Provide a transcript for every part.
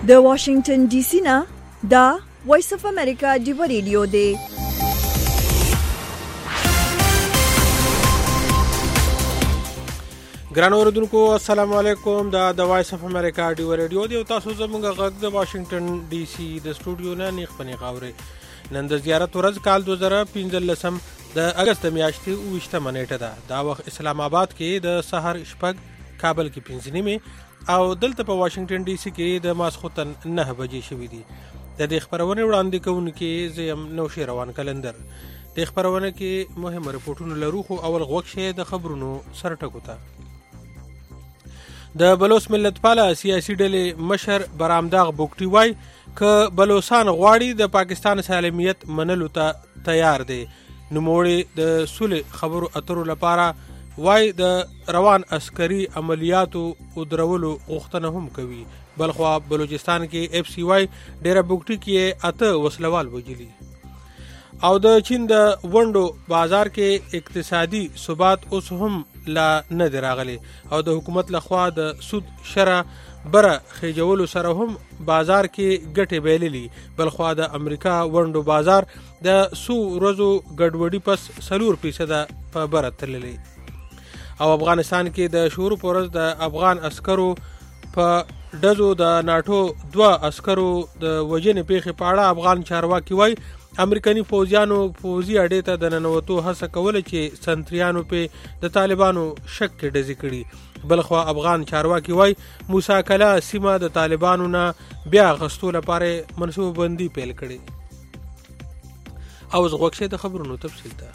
د واشنگټن ډي سي نه دا وایس اف امریکا دی ریډیو دی. ګران اوردونکو السلام علیکم. دا د وایس اف امریکا دی ریډیو دی او تاسو زموږ غږ د واشنگټن ډي سي د سټوډیو نه نیخ پنی غاوري. نن د زیارت ورځ کال 2015 د اگست میاشتې 28 منېټه ده. دا وخت اسلام آباد کې د سحر شپږ، کابل کې 5 نیمه او دلته په واشنگټن ډي سي کې د ماسخوتن 9 بجې شوې دي. د دې خبرونه وړاندې کوونکې زم نوشي روان کلندر. د خبرونه کې مهم رپورټونه لرو خو اول غوښه د خبرونو سرټکو ته. د بلوچ ملت پاله سیاسي ډلې مشر برامداغ بوکټي وای ک بلوچستان غواړي د پاکستان سالمیت منلو ته تیار دي. نوموړي د صلح خبرو اترو لپاره وای د روان عسکري عملیاتو او درولو غوښتنه هم کوي. بلخوا بلوچستان کې اف سی وای ډیره بوکټي کې اته وسلوال وجلی. او د چین د ونډو بازار کې اقتصادي ثبات اوس هم لا نه دراغلي او د حکومت لخوا د سود شره بره خېجولو سره هم بازار کې ګټه بیللی. بلخوا د امریکا ونډو بازار د سو ورځو ګډوډي پس 4% په بره تللی. او افغانستان کې د شورو پورز د افغان عسکرو په ډزو د ناتو 2 عسکرو د وجنې پیښې پاړه افغان چارواکي وای امریکایي فوجیانو فوجي اډې ته د ننوتو هڅه کوله چې سنتریانو په د طالبانو شک کې ډزې کړي. بلخوا افغان چارواکي وای موسی کلا سیمه د طالبانو نه بیا غستو لپاره منصوبه بندي پیل کړي. او زغوښه د خبرونو تفصیل ته.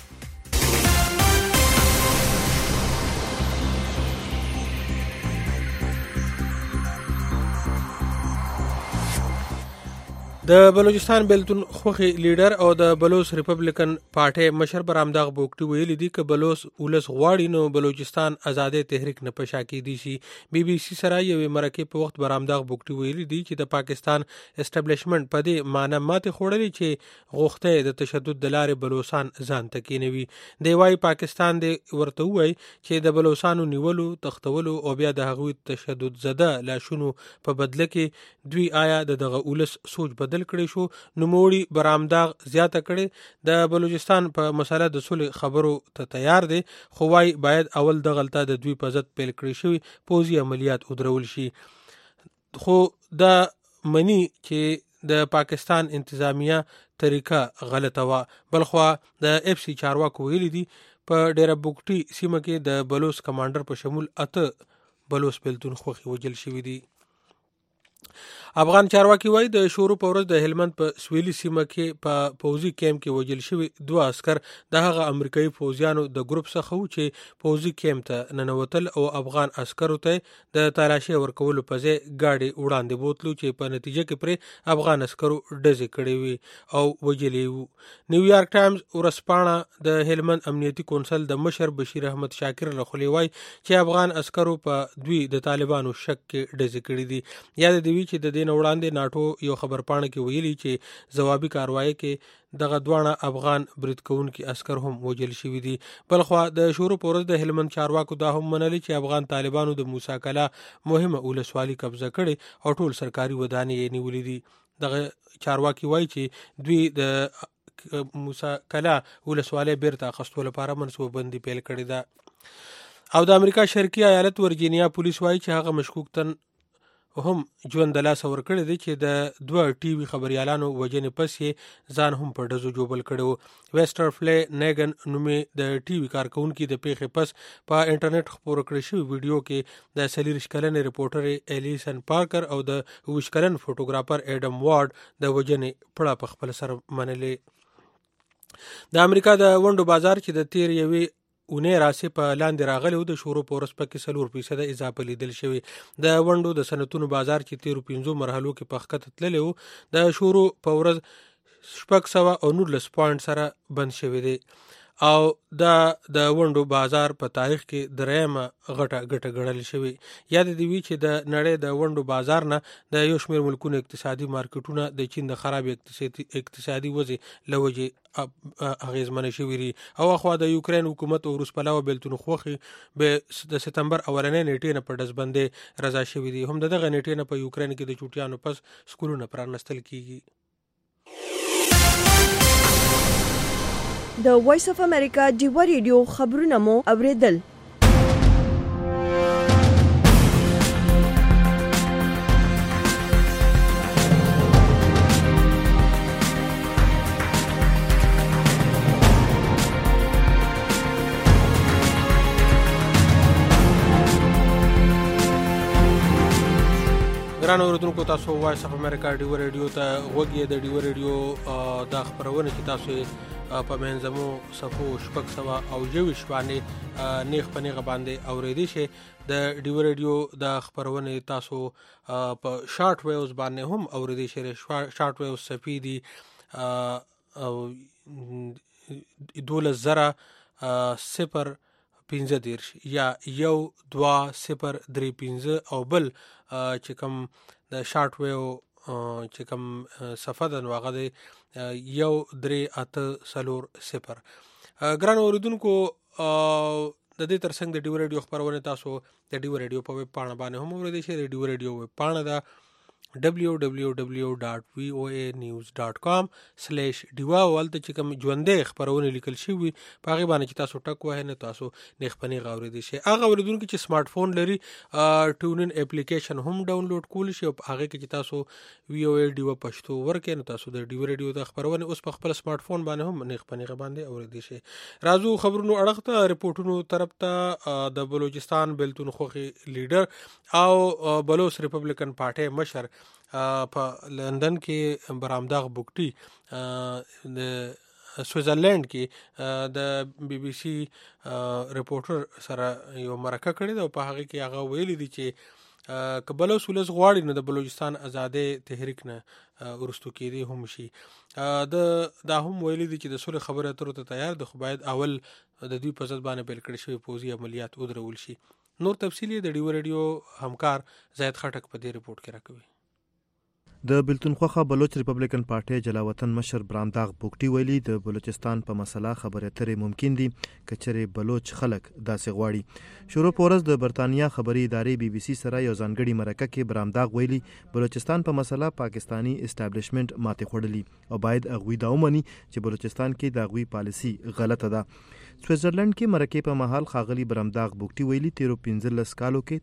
د بلوچستان بیلتون خوخي لیډر او د بلوچ ریپبلیکن پارټي مشر برامداغ بوکټي ویلي دي ک بلوچ ولس غواړي نو بلوچستان آزادي تحریک نه پشا کی دي شي. بي بي سي سره یو مرکه په وخت برامداغ بوکټي ویلي دي چې د پاکستان اسټابلیشمنت په دې معنی ماته خوړلې چې غوښته د تشدد د لارې بلوچستان ځان تکینوي. دی وايي پاکستان دی ورته وای چې د بلوچستانو نیولو تختولو او بیا د هغوی تشدد زده لاشونو په بدله کې دوی آیا دغه ولس سوچ بدل کړی شو. نوموړي برامداغ زیاته کړي د بلوچستان په مسله د صلح خبرو ته تیار دي خو وايي باید اول د غلطه د دوی په ضد پیل کړی شوی پوزي عملیات ودرول شي. خو د منی چې د پاکستان انتظامیه طریقه غلطه وا. بلخوا د اف سی چارواکو ویلي دي په ډیره بوکټي سیمه کې د بلوچ کمانډر په شمول اته بلوچ بیلتون خوخي وجل شوی دي. افغان چارواکي وای د شورو پورز د هلمند په سویلي سیمه کې په پوزي کیمپ کې وجل شوی 2 عسكر د هغه امریکایي فوجیانو د ګروپ څخه و چې پوزي کیمپ ته ننوتل او افغان عسکرو ته د تلاشي ورکولو په ځای گاډي وړاندې بوتلو چې په نتیجه کې پر افغان عسکرو ډزې کړې وي او وجلې وو. نیویارک ټایمز ورسپانه د هلمند امنیتي کونسل د مشر بشیر احمد شاکر لخوا وای چې افغان عسکرو په دوی د طالبانو شک کې ډزې کړې دي. یاد دی چې د دین وړاندې ناتو یو خبر پاڼه کې ویلي چې ځوابي کاروایی کې دغه دوانه افغان برید کوونکي عسكر هم وجل شوی دي. بلخوا د شورو پورز د هلمند چارواکو دا هم منلي چې افغان طالبانو د موسی کلا مهمه ولسوالي قبضه کړي او ټول سرکاري ودانۍ نیولې دي. دغه چارواکي وایي چې دوی د موسی کلا ولسوالي بیرته اخیستو لپاره منصوبه بندي پیل کړې ده. او د امریکا شرقي ایالت ورجینیا پولیس وایي چې هغه مشکوک تن هم ژوند د لاس ور کړی دی چې د 2 ټي وي خبريالانو وجنې پس یې ځان هم په ډزو جوبل کړو. ویسټر فلې نیګن نومې د ټي وي کارکونکو د پیښې پس په انټرنیټ خبرو کړی شوی ویډیو کې د 40 کلن ریپورټر الیسن پارکر او د 20 کلن فوټوګرافر اډم وارد د وجنې پړه په خپل سر منلې. د امریکا د ونډو بازار چې د تیر یوې اونې راسي په لاندې راغلی د شورو پورس پکې 4% اضافه لیدل شوی. د ونډو د سنتونو بازار چې 13 مرحلو کې پخکته تللی وو د شورو پورس 619 پوینټ سره بند شوی دی. او د ونډو بازار په تاریخ کې درېمه غټه ګڼل شوی. یاد دی وی چې د نړۍ د ونډو بازار نه د یو شمېر ملکونو اقتصادي مارکیټونه د چین د خراب اقتصادي وضع لوجې اغیزمن شوي دي. او خو د یوکرين حکومت او روس پلاوه بیلتون خوخي به د سپتمبر اولنې نیټې نه په دزبندې رضا شوي دي. هم دغه نیټې نه په یوکرين کې د چوټیانو پس سکولونه پرانستل کیږي. د وایس اف امریکا ډیوا ریډیو خبرونه مو اوریدل. ګران اوریدونکو تاسو وایس اف امریکا ډیوا ریډیو ته غوږی د ډیوا ریډیو د خبرونه چې تاسو په منځمو صفو شپږ سوه او یویشت باندې نیغ په نیغه باندې اوریدی شي. د ډیوا ریډیو د خبرونه تاسو په شارټ ویوز باندې هم اوریدی شي. شارټ ویوز صفی دي 12,015 یا 12,035 او بل چې کوم د شارټ ویو چې کوم صفه د نوغه دی 1380. ګران اوریدونکو د دې ترڅنګ د ډیوا ریډیو خبرونه تاسو د ډیوا ریډیو په ویب پاڼه باندې هم اوریدئ شئ. د ډیوا ریډیو ویب پاڼه ده www.voanews.com/diva. ولته چې کوم ژوندې خبرونه لیکل شوی په هغه باندې چې تاسو ټک وای نه تاسو نیغ پنی غوړې شي. هغه اوریدونکو چې سمارټ فون لري ټونن اپلیکیشن هم ډاونلوډ کول شي او هغه کې چې تاسو VOA ډیوا پښتو ورکې نو تاسو د ډیوا ریډیو د خبرونه اوس په خپل سمارټ فون باندې هم نیغ پنی باندې اوریدئ شي. راځو خبرونو اړه ته ریپورتونو طرف ته. د بلوچستان بیلتون خوخي لیډر او بلوچ ریپبلیکن پارټي مشر په لندن کې برامداغ بوکټي د سویټزرلند کې د BBC ریپورټر سره یو مرکه کړې ده او په هغه کې هغه ویلي دي چې کبلوس ولس غواړي نو د بلوچستان آزادۍ تحریک نه ورستو کېدی هم شي. دا هم ویلي دي چې د سولې خبرې اترو ته تیار د خو باید اول د دوی په ضد باندې پیل کړی شوی پوځي عملیات ودرول شي. نور تفصیلی د ډیوا ریډیو همکار زید خټک په دې ریپورت کې راکوي. د بلتونخوا بلوچ ریپبلیکن پارټي جلاوطن مشر برامداغ بوکټي ویلي د بلوچستان په مسله خبرې اترې ممکن دي کچره بلوچ خلک داسې غواړي. شروع پورز د برتانیا خبري ادارې BBC سره یو ځانګړي مرکه کې برامداغ ویلي بلوچستان په مسله پاکستانی اسټابلیشمنت ماته خوړلي او باید هغوی دا ومني چې بلوچستان کې د هغوی پالیسي غلطه ده. سویټزرلند کې مرکه په محل خاغلی برامداغ بوکټي ویلي 13 کالو کې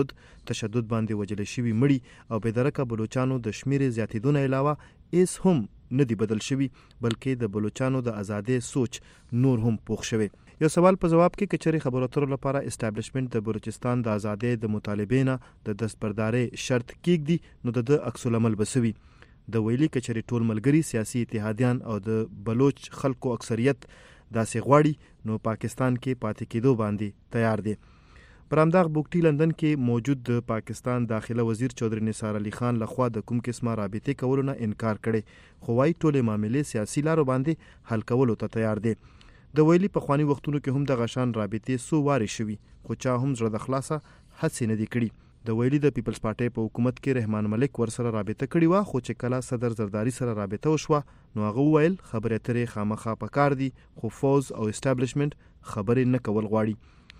تشدد باندې وجل شوی مړي او بېدرکه بلوچانو د شمیر زیاتیدونه علاوه ایس هم ندی بدل شوی بلکې د بلوچانو د آزادۍ سوچ نور هم پوښ شوی. یو سوال په جواب کې کچري خبرو اترو لپاره اسټابلیشمنت د بلوچستان د آزادۍ د مطالبې نه د دستبرداري شرط کېږدي نو د عکس العمل بسوي. د ویلي کچري ټول ملګری سیاسي اتحادیان او د بلوچ خلکو اکثریت داسې غواړي نو پاکستان کې پاتې کېدو باندې تیار دي. برامداغ بوکټي لندن کې موجود د پاکستان داخله وزیر چودھری نثار علي خان لخوا د کوم قسمه رابطې کولو نه انکار کړي خو وايي ټولې معاملې سیاسي لارو باندې حل کولو ته تیار دي. د ویلي په خواني وختونو کې هم د غشان رابطې سو واري شوي خو چا هم زړه د خلاصه هڅې نه دي کړي. د ویلي د پیپلز پارټي په حکومت کې رحمان ملک ورسره رابطه کړې و خو چې کله صدر زرداری سره رابطه وشوه نو هغه ویل خبرې اترې خامخا پکار دي خو فوز او اسټابلیشمنت خبرې نه کول غواړي.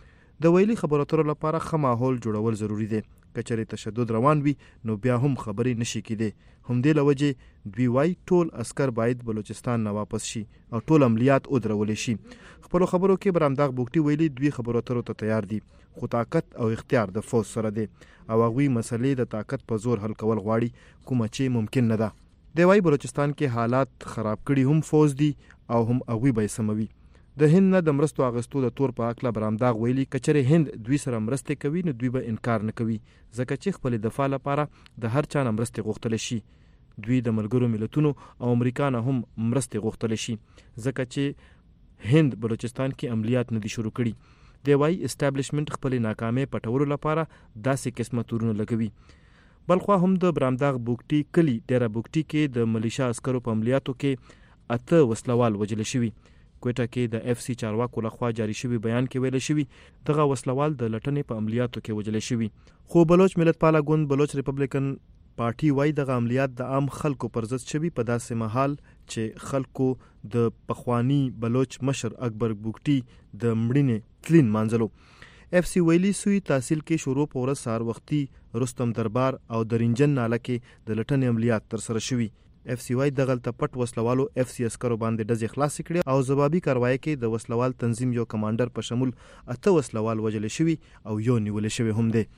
د ویلي خبرو اترو لپاره ښه ماحول جوړول ضروری دی. کچري تشدد روان وي نو بیا هم خبرې نشي کېدی. همدې لوجه دوی وای ټول عسكر باید بلوچستان نه واپس شي او ټول عملیات ودرول شي. خپل خبرو کې برامداغ بوکټي ویلي دوی خبرو اترو ته تیار دي خو طاقت او اختیار د فوج سره دی او هغوی مسلې د طاقت په زور حل کول غواړي کومه چې ممکن نه ده. دی وای بلوچستان کې حالات خراب کړي هم فوج دي او هم هغوی به سموي. د هند نه د مرستو اغستو د تور په اکله برامداغ ویلي کچره هند دوی سره مرسته کوي نو دوی به انکار نه کوي ځکه چې خپل دفاع لپاره د هر چا نه مرسته غوښتل شي. دوی د ملګرو ملتونو او امریکا نه هم مرسته غوښتل شي ځکه چې هند بلوچستان کې عملیات نه دي شروع کړي. دی وايي اسټابلیشمنت خپل ناکامۍ پټولو لپاره داسې قسمه تورونه لګوي. بلخوا هم د برامداغ بوکټي کلی ډیره بوکټي کې د ملیشا عسکرو په عملیاتو کې 8 وسلوال وجل شوي. کوټه کې د اف سی چارواکو لخوا جاری شوی بیان کې ویل شوی دغه وسلوال د لټنې په عملیاتو کې وژل شوی. خو بلوچ ملت پاله ګوند بلوچ ریپبلیکن پارټي وايي دغه عملیات د عام خلکو پر ضد شوی په داسې مهال چې خلکو د پخوانی بلوچ مشر اکبر بوګټي د مړینې تلین مانځلو. اف سی ویلی سوی تحصیل کې شروع په ورځ سار وختي رستم دربار او درینجن ناله کې د لټنې عملیات تر سره شوی. اف سی وايي دغه پټ وسلوالو اف سی عسکرو باندې ډزې خلاص کړي او ضبابي کاروایی کې د وسلوال تنظیم یو کمانډر په شمول 8 وسلوال وژل شوی او یو نیول شوی هم دی.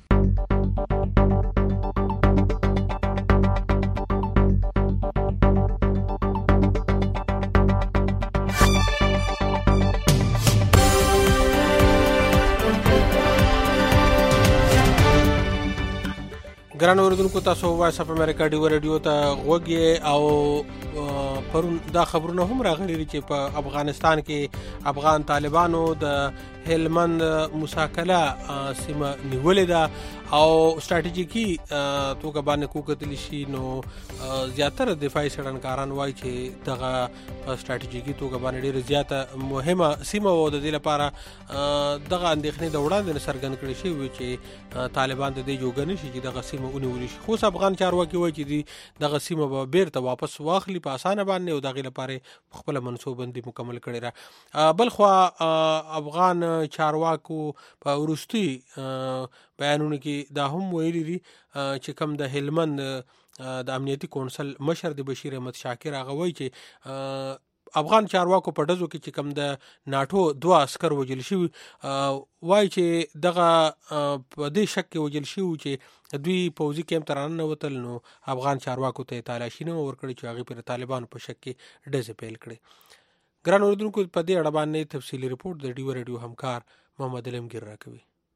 ګران اوریدونکو تاسو وایس اف امریکا ډیو ریډیو ته غوږی او پرون دا خبرونه هم راغلي چې په افغانستان کې افغان طالبانو د هلمند موساکلا سیمه نیولې ده او استراتیژیکي توګه باندې کوکتل شي. نو زیاتره دفاعي سړنکاران وایي چې دغه استراتیژیکي توګه باندې ډېر زیاته مهمه سیمه و. د دې لپاره دغه اندېښنې د وړاندې څرګند کړي شوي چې طالبان د دې جوګه نشي چې دغه سیمه ونیول شي. خو افغان چارواکي وایي چې دغه سیمه به بیرته واپس واخلي په اسانه باندې او دغه لپاره خپل منصوبندي مکمل کړي را. بل خو افغان چارواکو په وروستي بیانونو کې دا هم ویلي دي چې کوم د هلمند د امنیتي کونسل مشر د بشیر احمد شاکر هغه وایي چې افغان چارواکو په ډزو کې چې کوم د ناټو 2 عسكر وژل شوي وایي چې دغه په دې شک کې وژل شوي چې دوی پوځي کیمپ ته راننوتل. نو افغان چارواکو ته تلاشي نه ورکړي چې هغې پر طالبانو په شک کې ډزې پیل کړي. ګران اوریدونکو په دې اړه باندې تفصیلي رپورټ د ډیو ریډیو همکار محمد علمگیر راکوي.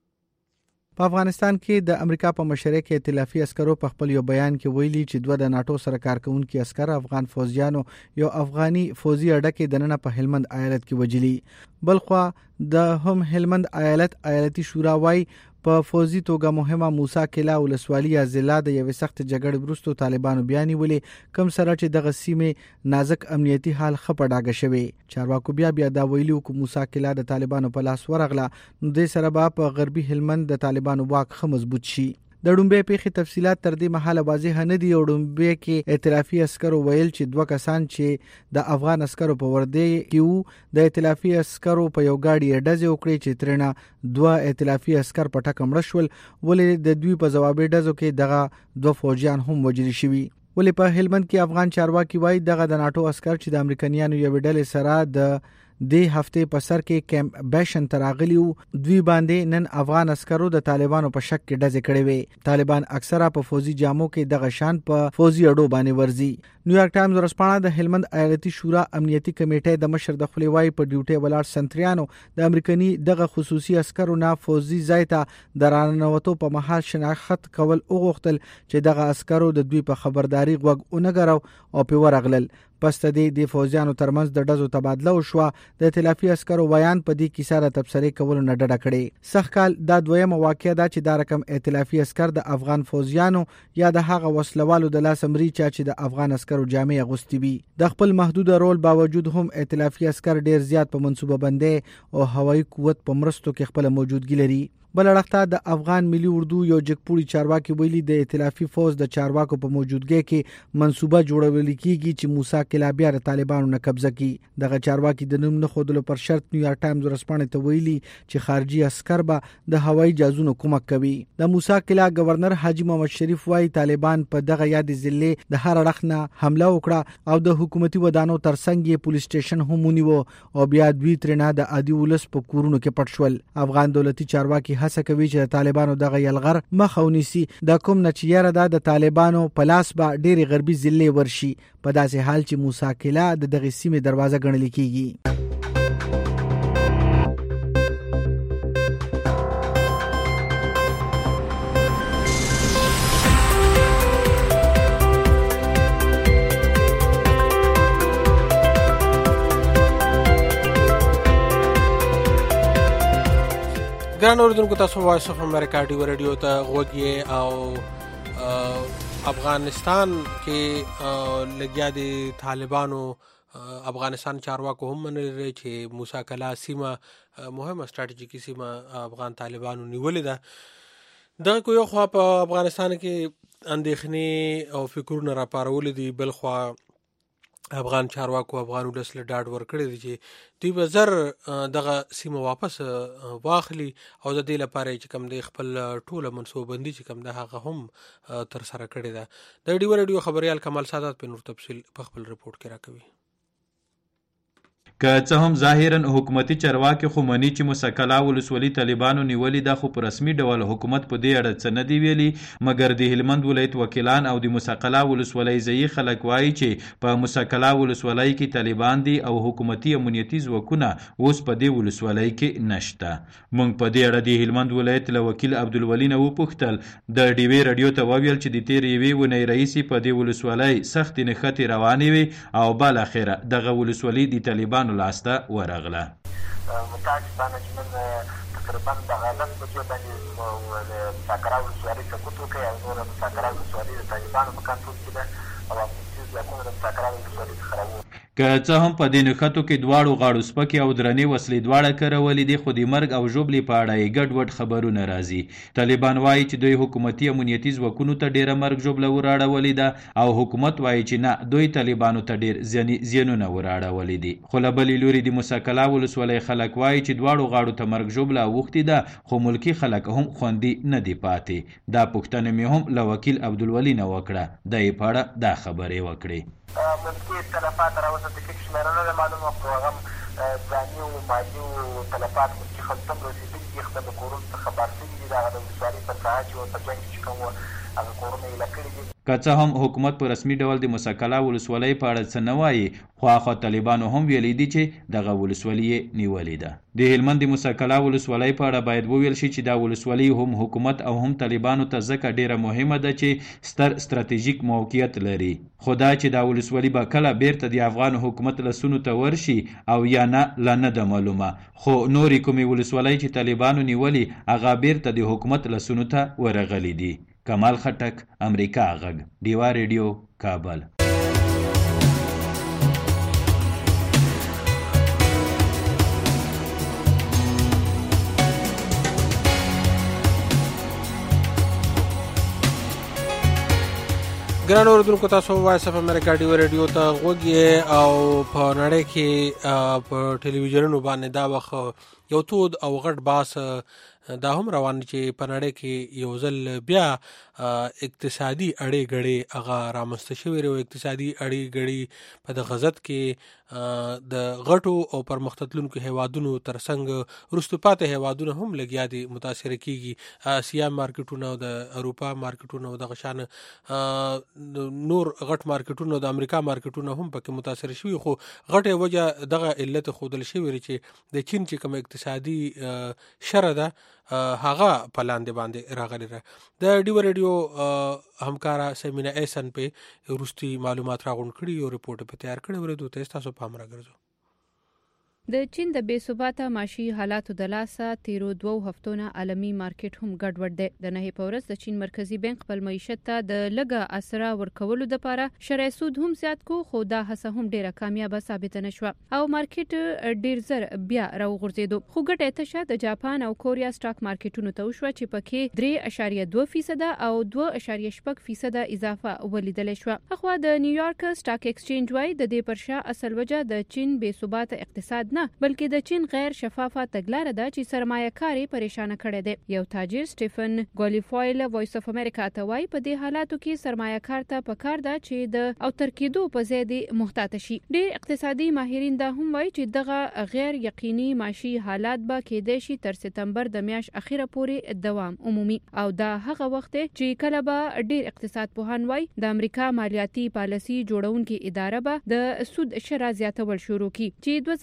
په افغانستان کې د امریکا په مشرۍ کې ائتلافي عسکرو په خپل یو بیان کې ویلي چې 2 د ناتو سره کارکونکو عسكر افغان فوجیانو یو افغاني فوجي اډه کې دننه په هلمند ایالت کې وجلي. بلخوا د هم هلمند ایالتي شورا وايي په فوزي توګه مهمه موسی کلا ولسوالي ضلع د یو سخت جګړې وروسته طالبانو بیان ولې کم سره چې دغه سیمه نازک امنیتي حال خپډاګه شوی. چارواکو بیا دا ویلي چې موسی کلا د طالبانو په لاس ورغله نو د سره په غربي هلمند د طالبانو واک خه مضبوط شي. د ډومبې پیښې تفصيلات تر دې مهاله واضح نه دي او ډومبې کې ائتلافي عسکرو ویل چې 2 کسان چې د افغان عسکرو په ورده کې د ائتلافي عسکرو په یو گاډي ډزې وکړي چې ترنه 2 ائتلافي عسكر په ټکه مړ شول ولې د دوی په جوابي ډزو کې دغه 2 فوجیان هم وژل شوي. ولې په هلمند کې افغان چارواکي وایي دغه د ناتو عسكر چې د امریکایانو یو ډلې سره د هفته په سر کې کیمپ بیشن تراغلیو دوی باندې نن افغان عسکرو د طالبانو په شک کې ډزې کړې وي. طالبان اکثره په فوزي جامو کې دغه شان په فوزي اډو باندې ورزي. نیویارک ټایمز ورسپانه د هلمند ایالتي شورا امنیتي کمیټې د مشر د خپلوای په ډیوټي ولاړ سنتریانو د امریکایي دغه خصوصي عسکرو نه فوزي ځای ته درانوتو په محل شناخت کول اوغختل چې دغه عسکرو د دوی په خبرداري غوږ اونګرو او په ورغلل. پس د فوجیانو ترمنځ د ډزو تبادله وشو. د ائتلافي عسکرو بیان په دې کې سره تبصره کول نه ډډه کړي. سخکال دا دویمه واقعه ده چې دا رقم ائتلافي عسكر د افغان فوجیانو یا د هغه وسلوالو د لاس امري چې د افغان عسکرو جامې اغوستي وي. د خپل محدود رول باوجود هم ائتلافي عسكر ډیر زیات په منصوبه بندي او هوایي قوت په مرستو کې خپل موجودګي لري. بل اړخته د افغان ملي اردو یو جګپوړي چارواکي ویلي د ائتلافي فوج د چارواکو په موجودګۍ کې منصوبه جوړول کیږي چې موسی کلا بیا د طالبانو نه قبضه کړي. دغه چارواکي د نوم نه خودلو پر شرط نیویارک ټایمز ورسپانه ته ویلي چې خارجي عسكر به د هوایي جازونو کومک کوي. د موسی کلا گورنر حاجی محمد شریف وايي طالبان په دغه یاد ضلع د هر اړخ نه حمله وکړه او د حکومتي ودانو ترڅنګ یې پولیس سټیشن هم ونیو او بیا دوی ترنه د عادي ولس په کورونو کې پټ شول. افغان دولتي چارواکي هڅه کوي چې طالبانو دغه یلغر مخ ونیسي. د کوم نچیره د طالبانو په لاس به ډېری غربي ضلع ورشي په داسې حال چې موسی کلا د دغه سیمې دروازه ګڼل کیږي. ګران اوریدونکو تاسو وایس اف امریکا ډیو ریډیو ته غوږی او افغانستان کې لګیا دي طالبانو افغانستان چارواکو هم منلي چې موسی کلا سیمه مهمه ستراتیژیکي سیمه افغان طالبانو نیولې ده. دا کو یو خوا په افغانستان کې اندېښنې او فکرونه راپارولې دي، بل خوا افغان چارواکو افغان ولس له ډاډ ورکړی دی چې دوی به زر دغه سیمه واپس واخلي او د دې لپاره چې کوم دی خپل ټوله منصوبندي چې کوم ده هغه هم تر سره کړې ده. د ډیو ریډیو خبريال کمال سادات په نور تفصیل په خپل رپورت کې راکوي. که څه هم ظاهرا حکومتي چارواکي خو مني چې مسکلا ولسوالي طالبانو نیولې ده، خو په رسمي ډول حکومت په دې اړه څه نه دی ویلي، مګر د هلمند ولایت وکیلان او د مسکلا ولسوالۍ ځایي خلک وایي چې په مسکلا ولسوالۍ کې طالبان دي او حکومتي امنیتي ځواکونه اوس په دې ولسوالۍ کې نشته. موږ په دې اړه د هلمند ولایت له وکیل عبدالولي نه وپوښتل. د ډیوې رادیو ته وویل چې د تېرې یوې اونۍ راهیسې په دې ولسوالۍ سختې نښتې روانې وې او بالاخره دغه ولسوالي د طالبانو لاسته ورغله. متاسفانه چې نن تقریبا دغه 10 بجو باندې مساکرا ولسوالۍ سقوط وکړي او نور مساکرا ولسوالۍ د طالبانو په کنټرول کې ده او امنیتي ځواکونه د مساکرا ولسوالۍ څخه راووتل. که څه هم په دې نښتو کې دواړو غاړو سپکې او درنې وسلې دواړه کارولې دي، خو د مرګ او ژوبلې په اړه یې ګډوډ خبرونه راځي. طالبان وایي چې دوی حکومتي امنیتي ځواکونو ته ډېره مرګ ژوبله وراړولې ده او حکومت وایي چې نه، دوی طالبانو ته ډېر زیانونه وراړولې دي. خو له بلې لوري د مسکلا ولسوالۍ خلک وایي چې دواړو غاړو ته مرګ ژوبله اوښتې ده، خو ملکي خلک هم خوندي نه دي پاتې. دا پوښتنه مې هم له وکیل عبدالولي نه وکړه. د یې په اړه دا خبرې وکړې. ملکي تلفات راوسته د فکر شمېره نه ده معلومه، خو هغه ځاني او مالي او تلفات ملکي خلکو ته هم رسېدلي دي. خپل د کورونو څخه بار شوي دي، د هغه د ولسوالۍ په ساحه چې ورته جنګ چې کوم هغه کورونه ایله کړي دي. که څه هم حکومت په رسمي ډول د مسکلا ولسوالۍ په اړه څه نه وایي، خو اخوا طالبانو هم ویلي دي چې دغه ولسوالي یې نیولې ده. د هلمند د مسکلا ولسوالۍ په اړه باید وویل شي چې دا ولسوالي هم حکومت او هم طالبانو ته ځکه ډیره مهمه ده چې ستر ستراتیژیک موقعیت لري. خو دا چې دا ولسوالي به کله بیرته د افغان حکومت لاسونو ته ورشي او یا نه، لا نه ده معلومه. خو نورې کومې ولسوالۍ چې طالبانو نیولې هغه بیرته د حکومت لاسونو ته ورغلي دي. کمال خټک، امریکا غږ، ډیوا ریډیو، کابل. ګران اوردونکو، تاسو وایس اف امریکا ډیوا ریډیو ته غوږ یې او په نړۍ کې په ټلویزیونونو باندې دا وخت یو تود او غټ باس دا هم روان چې په نړۍ کې یو ځل بیا اقتصادي اړې ګړې هغه رامنځته شوې او اقتصادي اړې ګړې په د غزت کې د غټو او پرمختلونکو هیوادونو ترڅنګ وروسته پاتې هیوادونه هم لګیا دي متاثر کیږي. آسیا مارکیټونه او د اروپا مارکیټونه او د غشان نور غټ مارکیټونه د امریکا مارکیټونه هم پکې متاثر شوي، خو غټه وجه دغه علت خودل شوی چې د چین چې کوم اقتصادي شر ده هغه په لاندې باندې راغلی ده. د ډیوا ریډیو همکارا سیمینا ایسن په وروستي معلومات راغونډ کړي او رپورټ په تیار کړی ورته ته تاسو پام راګرځو. د چین د بې ثباته معاشي حالاتو د لاسه تیرو 2 هفتونه عالمي مارکیټ هم ګډوډ دی. د نهي په ورځ د چین مرکزی بانک خپل معیشت ته د لږه اسره ورکولو لپاره شرعي سود هم زیات کو، خو دا هڅه هم ډیره کامیابه ثابت نه شوه او مارکیټ ډیر زر بیا راوغورځیدو. خو ګټه تشه د جاپان او کوریا سټاک مارکیټونو ته وشوه چې پکې 3.2% او 2.6% اضافه ولیدل شوه. اخوا د نیویارک سټاک ایکسچینج وايي د دې پرشا اصل وجه د چین بې ثباته اقتصاد نه، بلکې د چین غیر شفافه تګلاره ده چې سرمایه‌کاري پریشان کړي دي. یو تاجر سټیفن ګولیفایل وایس اف امریکا ته وایي په دې حالاتو کې سرمایه‌کار ته پکار ده چې د او ترکیدو په ځای د محتاط شي. ډېر اقتصادي ماهرین دا هم وایي چې دغه غیر یقیني معاشي حالات به کېدای شي تر سپتمبر د میاشت اخیره پورې دوام عمومي او دا هغه وخت چې کله به ډېر اقتصاد پوهان وایي د امریکا مالیاتي پالیسي جوړونکي اداره به د سود شرح زیاتول شروع کړي چې 2009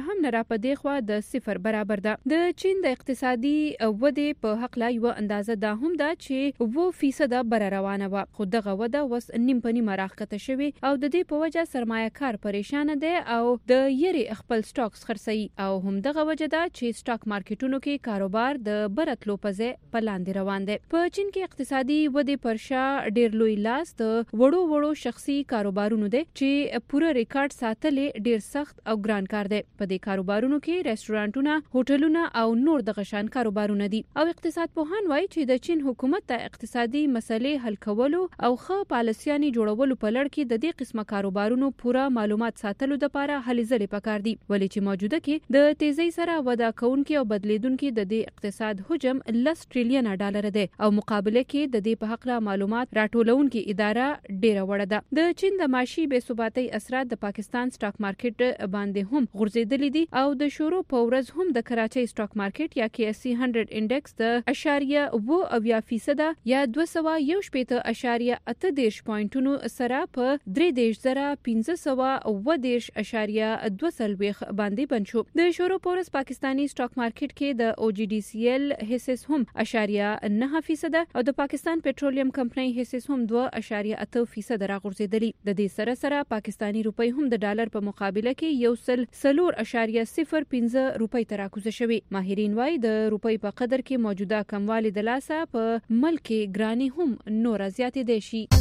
هم نه را پدې خوا د 0 برابر ده. د چین د اقتصادي ودې په حق لا یو اندازه دا هم ده چې 2% بر روانه و، خو دغه وده وس نیم په نیمه راښکته شوې او د دې په وجه سرمایه کار پریشان دي او د یری خپل سټاکس خرڅي او هم دغه وجه ده چې سټاک مارکیټونو کې کاروبار د برتلو په ځای په لاندې روان دي. په چین کې اقتصادي ودې پر شا ډیر لوی لاس د وړو شخصي کاروبارونو دي چې پوره ریکارډ ساتلې ډیر سخت او ګران کار دی. په دې کاروبارونو کې ریسټورانټونه، هوټلونه او نور د غشان کاروبارونه دي او اقتصاد پوهان وایي چې د چین حکومت ته اقتصادي مسلې حل کولو او ښه پالیسیانې جوړولو په لړ کې د دې قسمه کاروبارونو پوره معلومات ساتلو لپاره هلې ځلې پکار دي، ولې چې موجوده کې د تیزی سره وده کوونکي او بدلیدونکي د دې اقتصاد حجم 10 ټریلیون ډالر دی او مقابله کې د دې په حق لا معلومات راټولونکي اداره ډیره وړه ده. د چین د معاشي بې ثباتۍ اثرات د پاکستان سټاک مارکیټ باندې هم غورځېدلي دي او د شروع په ورځ هم د کراچۍ سټاک مارکیټ یا KSE 100 انډیکس د 0.2% یا 211.8 پوینټونو سره په 3,515.2 باندې بند شو. د شروع په ورځ پاکستانی سټاک مارکیټ کې د OGDCL حصص هم 0.9% او د پاکستان پټرولیم کمپنۍ حصص هم 2.8% راغورځېدلي. د دې سره پاکستانی روپۍ هم د ډالر په مقابله کې 1.04.05 روپۍ ته راکوزه شوې. ماهرین وايي د روپۍ په قدر کې موجوده کموالی د لاسه په ملک کې ګرانی هم نور زیاتې دي شي.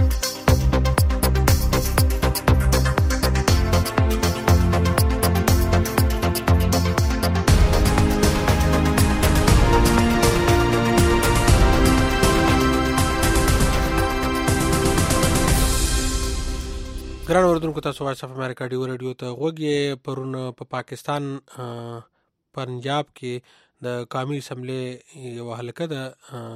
ګران اوردونکو، تاسو وایس اف امریکا ډیو رادیو ته غوږی. پرون په پاکستان پنجاب کې د قومي اسمبلی یو حلقه د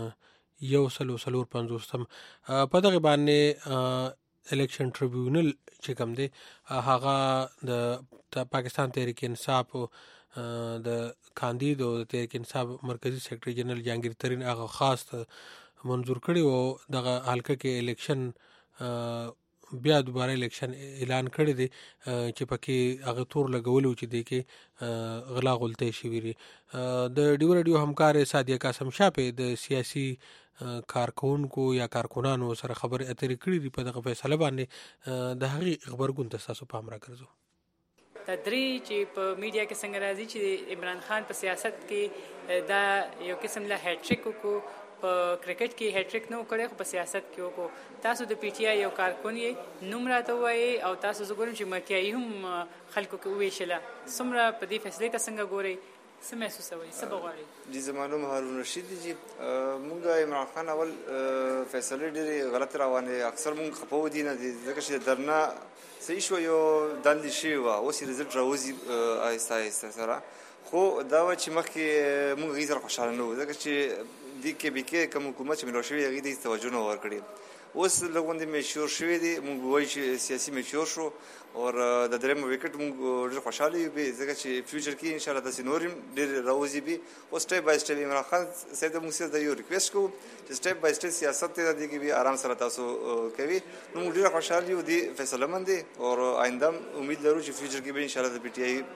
154 په دغه باندې الیکشن ټریبیونل چې کوم دی هغه د پاکستان تحریک انصاف د کاندید او د تحریک انصاف مرکزی سیکرټری جنرال جهانگیر ترین هغه خاص منظور کړي او دغه حلقه کې الیکشن بیا دوباره الیکشن اعلان کړی دی چې پکې هغه تور لګولو چې دی کې غلا غلطۍ شوي دي. د ډیو رادیو همکار سادیه قاسم شاپه د سیاسي کارکونکو یا کارکنانو سره خبرې اترې کړې دي په دغه فیصله باندې. د هغې خبرګون ته تاسو پام راګرځو. تدری چې په میډیا کې څنګه راځي چې عمران خان په سیاست کې دا یو قسم له هټریک وکړو، په کرکټ کې هټریک نو کړی خو په سیاست کې وکړو. تاسو د پی ټی آی یو کارکون یې نوم راته وایي او تاسو زه ګورم چې مکیایي هم خلکو کې وویشله. څومره په دې فیصلې ته څنګه ګورئ؟ څه محسوسوئ؟ څه به غواړئ؟ جی زما نوم هارون رشید دی. جی مونږ عمران خان اول فیصلې ډېرې غلط روانې، اکثر مونږ خفه ودي نه دي ځکه چې درنه صحیح شو یو دندې شوې وه، اوس یې رزلټ راوځي آهسته آهسته سره. خو دا وه چې مخکې مونږ هغې سره خوشحاله نه وو ځکه چې دې کې بي کې کوم حکومت چې ملو شوي هغې ته هېڅ توجه نه ورکړې. اوس لږ غوندې میچور شوي دي، مونږ وایو چې سیاسي میچور شو او د درېیم وکټ مونږ ډېر خوشحاله یو ځکه چې فیوچر کې انشاءالله داسې نور هم ډېر راوځي بي. اوس سټیپ بای سټیپ عمران خان صاحب ته موږ د یو ریکویسټ کوو چې سټیپ بای سټیپ سیاست ته دې کې بي آرام سره تاسو کوي. نو موږ ډېر خوشحاله یو دې فیصله مند دي او آینده امید لرو چې فیوچر کې به انشاءالله د پی ټی آی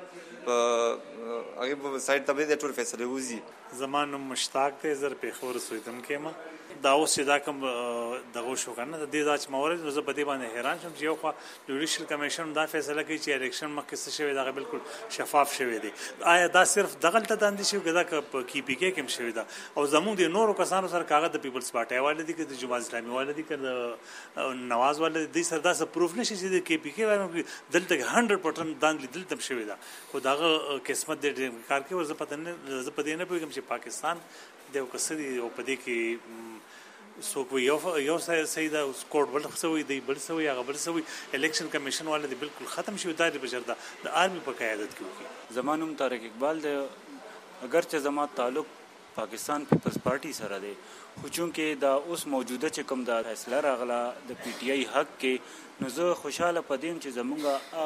هغه په سایت ته به ټول فیصله وځي. زما نوم مشتاق دی، زه پېښور اوسېدم کېما. دا اوس چې دا کوم دغه شو کنه د دې دا چې مورد زه په دې باندې حیران شم چې یو خوا جوډیشل کمیشن دا فیصله کوي چې الیکشن مخکې څه شوی دا بالکل شفاف شوی دی. آیا دا صرف دغه ته داندې شو کدا کې پی کې کوم شوی دا او زموږ د نورو کسانو سره کاغذ د پیپلز پارټي والے دي کې د جماعت اسلامي والے دي کې نواز والے دي سره دا پروف نشي چې د کې پی کې والے دلته 100% داندې دلته شوی دا. خو داغه قسمت د کار کې ورزه پته نه زه پدې نه پوهیږم چې پاکستان د وکسري او پدې کې څوک یو سیدا سکوډ بل خسوي دی بل سوي هغه بل سوي الیکشن کمیشن والے دی بالکل ختم شوی داري بشردا د آرمي په قیادت کې وکي. زمانوم طارق اقبال دی، اگر چې زما تعلق پاکستان پیپلز پارټي سره دی خو چونکې دا اوس موجوده چې کوم دا فیصله راغله د پی ټی آی حق کې نو زه خوشاله پدیم چې زمونږ هغه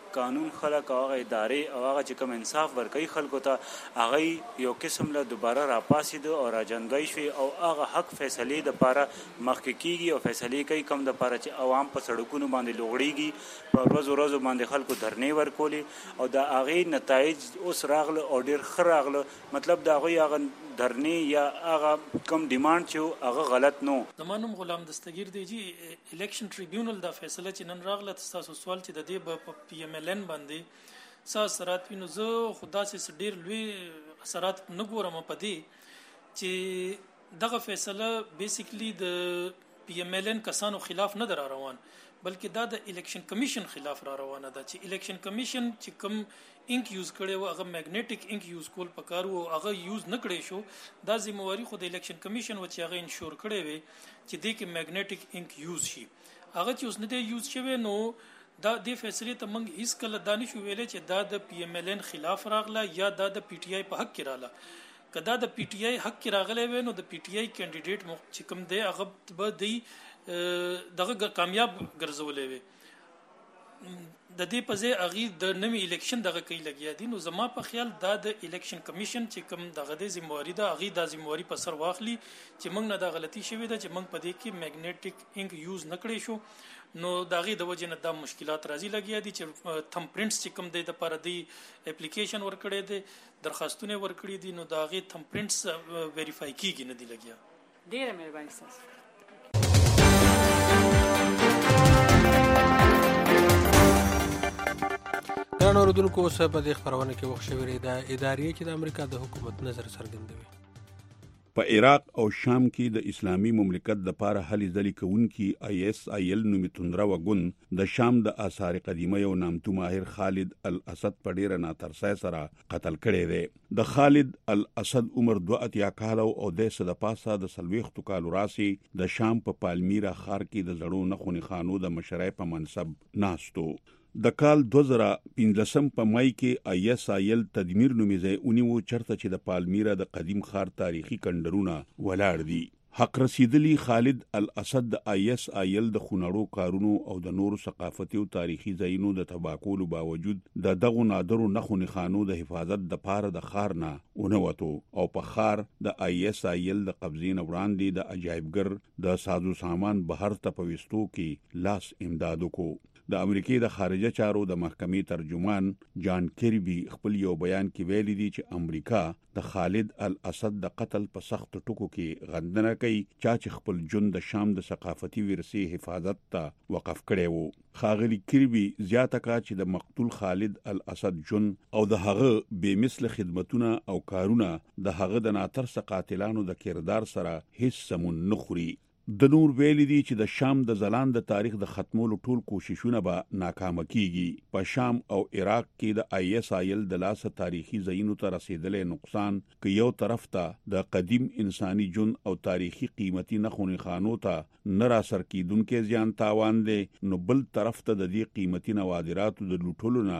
قانون خلک او هغه ادارې او هغه چې کوم انصاف ورکوي خلکو ته هغه یو قسم له دوباره راپاسېدو او راجنګی شوي او هغه حق فیصلې دپاره مخکې کېږي او فیصلې کوي کوم دپاره چې عوام په سړکونو باندې لوغړېږي په ورځو باندې خلکو دھرنې ورکولې او د هغې نتایج اوس راغله او ډېر ښه راغله. مطلب د هغوی هغه دھرنې یا هغه کوم ډیمانډ چې هغه غلط نو. زما نوم غلام دستگیر دی جی. الیکشن ټریبیونل دا فیصله چې نن راغله تاسو سوال چې د دې په پی ایم ال ان باندې څه اثرات وینو، زه خدا چې ډېر لوی اثرات نه ګورم په دې چې دغه فیصله بیسیکلی د پی ایم ال ان کسانو خلاف نه در روان، بلکې دا د الیکشن کمیشن خلاف را روانه ده چې الیکشن کمیشن چې کوم انک یوز کړي و هغه میګنیټک انک یوز کول پکار او هغه یوز نه کړي شو. دا ذمہواری خو د الیکشن کمیشن و چې هغه انشور کړي وي چې د کې میګنیټک انک یوز شي. هغه چې اوس نه دی یوز شوی نو دا د فیصلې ته موږ هیڅ کله دانش ویلې چې دا د پی ایم ال ان خلاف راغله یا دا د پی ټی آی په حق کې راغله. کدا د پی ټی آی حق کې راغلی وي نو د پی ټی آی کینډیډیټ چې کوم دی هغه به دی دغه کامیاب ګرځولې وي. د دې په ځای هغه د نوې الیکشن دغه کوي لګیا دي. نو زما په خیال دا د الیکشن کمیشن چې کوم دغه د ذمہواری ده هغه د ذمہواری په سر واخلي چې موږ نه د غلطي شوې ده چې موږ په دې کې میګنیټک انک یوز نه کړی شو. نو داغه د وجه نه د مشکلات راځي لګیا دي چې تھم پرینټس چې کوم دی د لپاره دی اپلیکیشن ورکړی دی، درخواستونه ورکړي دي، نو داغه تھم پرینټس ویریفای کیږي نه دی لګیا. ډیره مهرباني تاسو. ګرانو اوریدونکو، اوس په دې خبرونه کې وخت شوی د ادارې چې د امریکا د حکومت نظر څرګندوي. په عراق او شام کې د اسلامي مملکت د پاره هلې ځلې کوونکي ISIL نومي توندره وګوند د شام د آثار قدیمه یو نامتو ماهر خالد الاسد په ډیره ناترسۍ سره قتل کړی دی. د خالد الاسد عمر 82 کال او د صد پاسه د 40 کال راسي د شام په پالمیرا ښار کې د زړو نخونی خانو د مشرۍ په منصب ناستو. د کال 2015 په مای کې ISIL تدمیر نومي ځای ونیو چرته چې د پالمیرا د قدیم ښار تاریخي کندرونه ولاړ دي. حق رسیدلی خالد الاسد د ISIL د خونړو کارونو او د نورو ثقافتي او تاریخي ځایونو د تباکولو باوجود د دغو نادرو نخونی خانو د حفاظت د پاره د ښار نه ونوتو او په ښار د ISIL د قبضې نه وړاندې د عجایبګر د سازو سامان بهر ته په وستو کې لاس امداد وکړو. د امریکای د خارجه چارو د محکمې ترجمان جان کیربي خپل یو بیان کې ویلي دي چې امریکا د خالد الاسد د قتل په سخت ټکو کې غندنه کوي چې خپل جون د شام د ثقافتي ورثې حفاظت ته وقف کړي وو. خاغلی کیربي زیاته کا چې د مقتول خالد الاسد جون او د هغه بې مثل خدمتونه او کارونه د هغه د ناترس قاتلانو د کردار سره هیڅ سمون نه خوري. د نور ویلي دي چې د شام د ځلان د تاریخ د ختمولو ټول کوششونه به ناکامه کیږي. په شام او عراق کې د ISIL د لاسه تاریخي ځایونو ته رسیدلې نقصان که یو طرف ته د قدیم انساني جون او تاریخي قیمتي نخونی خانو ته نه را سر کیدونکې زیان تاوان دی، نو بل طرف ته د دې قیمتي نوادراتو د لوټولو نه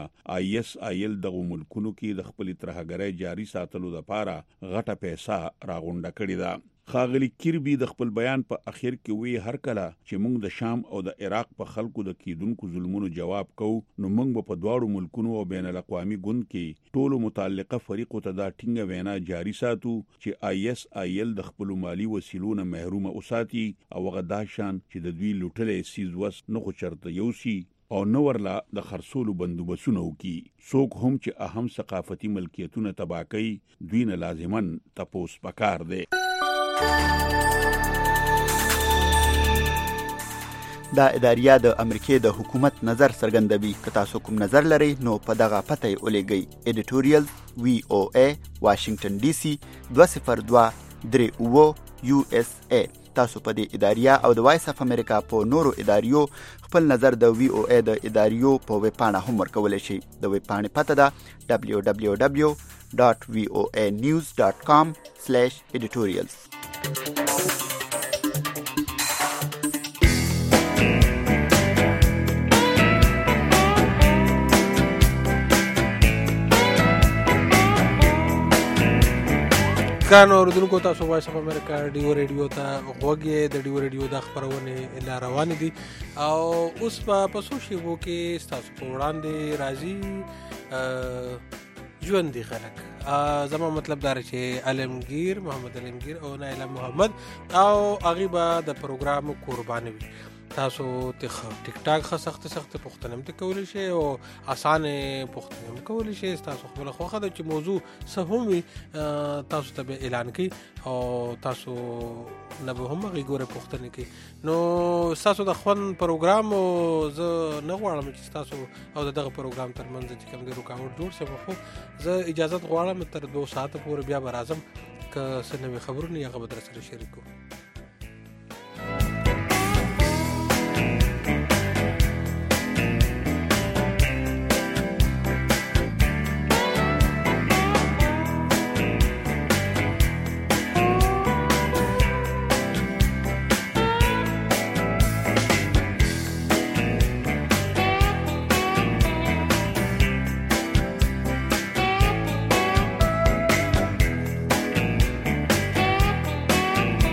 ISIL دغه ملکونو کې د خپل ترهګرۍ جاري ساتلو لپاره غټه پیسې راغونډه کړې ده. خاغلی کیربي د خپل بیان په اخر کې وی هر کله چې موږ د شام او د عراق په خلکو د کیدونکو ظلمونو جواب کوو نو موږ په دواړو ملکونو او بین الاقوامي ګوند کې ټولو متعلقه فریقو ته دا ټینګه وینا جاری ساتو چې ISIL د خپل مالی وسیلو نه محروم اوساتي او غداشان چې د دوی لوټلې سیز وس نه خو چرته یوسي او نو ورلا د خرصولو بندوبسونه وکي. څوک هم چې اهم ثقافتي ملکیتونه تباہ کوي دوی نه لازمن تپوس پکار دی. دا اداریه د امریکای د حکومت نظر څرګندوي. که تاسو کوم نظر لرئ نو په دغه پته یې ولېږئ. ایډیټوریال VOA واشنگټن DC 20238 USA. تاسو په دې اداریه او د وایس اف امریکا په نورو اداریو خپل نظر د VOA د اداریو په ویب پاڼه هم ورکولی شئ. د ویب پاڼې پته ده www.voanews.com/editorials. ګران اوردونکو تاسو وایس اف امریکا ډیو ریډیو ته غوږی د ډیو ریډیو د خبرونه لا روان دي او اوس په سوشيو کې تاسو په وړاندې راځي ژوند دي خلک زما مطلب دا چې علمگیر محمد علمگیر او نایله محمد او غیبه د پروګرام قرباني وي تاسو ټیک ټاک سخت پوښتنه هم کولای شئ او اسانه پوښتنه هم کولای شئ تاسو خپل خوخه د چې موضوع سهومي تاسو ته اعلان کړي او تاسو نه به هم غوړه پوښتنه کړي نو تاسو د خوان پروګرام او زه نه غواړم چې تاسو او دغه پروګرام ترمنځ چې کوم د رکاوټ جوړ شي خو زه اجازه غواړم تر 2 ساعت پورې بیا برازم که څه نوې خبرونه یې غو در سره شریکو